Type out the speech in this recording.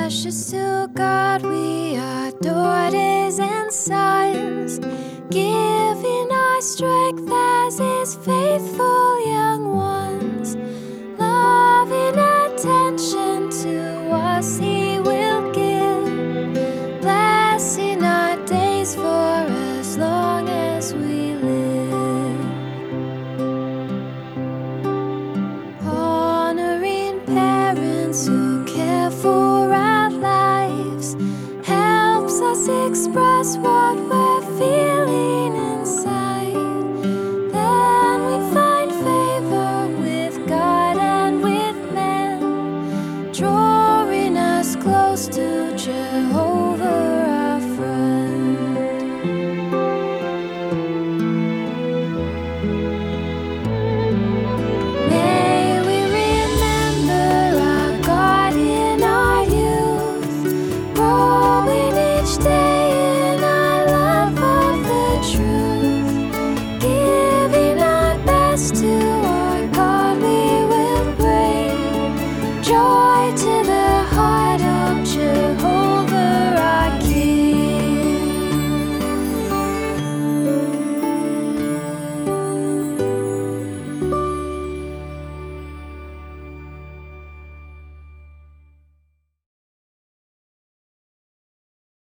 precious to God, we are daughters and sons, giving our strength as His faithful young ones. Loving attention to us He will give, blessing our days for as long as we live. Honoring parents who care for our lives helps us express what we're feeling inside. Then we find favor with God and with men, drawing us close to Jehovah.